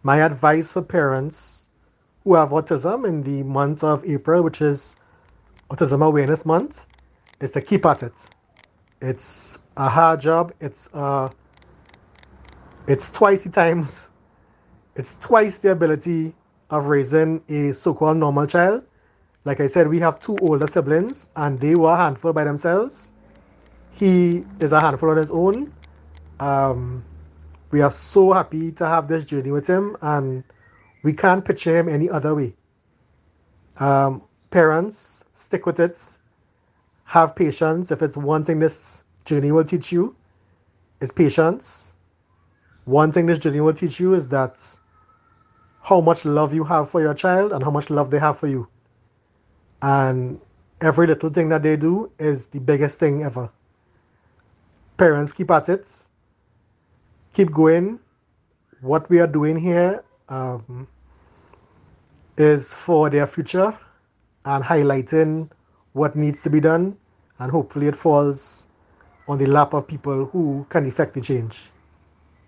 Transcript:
My advice for parents who have autism in the month of April, which is Autism Awareness Month, is to keep at it. It's a hard job. It's twice the times. It's twice the ability of raising a so-called normal child. Like I said, we have two older siblings, and they were a handful by themselves. He is a handful on his own. Um, we are so happy to have this journey with him, and we can't picture him any other way. Parents, stick with it. Have patience. If it's one thing this journey will teach you, is patience. One thing this journey will teach you is that how much love you have for your child and how much love they have for you. And every little thing that they do is the biggest thing ever. Parents, keep at it. Keep going. What we are doing here is for their future and highlighting what needs to be done. And hopefully it falls on the lap of people who can effect the change.